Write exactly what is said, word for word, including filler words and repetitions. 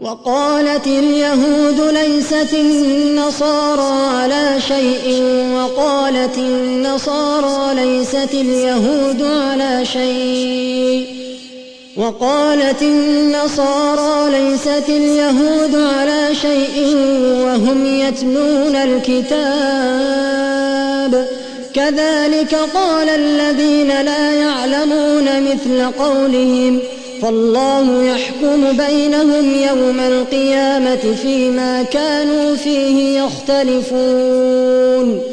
وقالت اليهود ليست النصارى على شيء وقالت النصارى ليست اليهود على شيء وقالت النصارى ليست اليهود على شيء وهم يتلون الكتاب كذلك قال الذين لا يعلمون مثل قولهم فالله يحكم بينهم يوم القيامة فيما كانوا فيه يختلفون